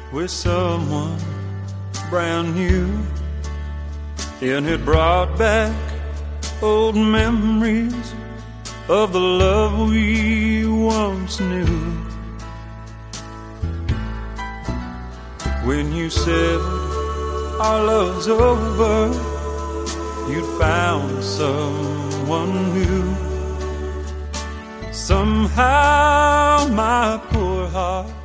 with someone brand new, and it brought back old memories of the love we once knew. When you said our love's over, you'd found someone new. Somehow my poor heart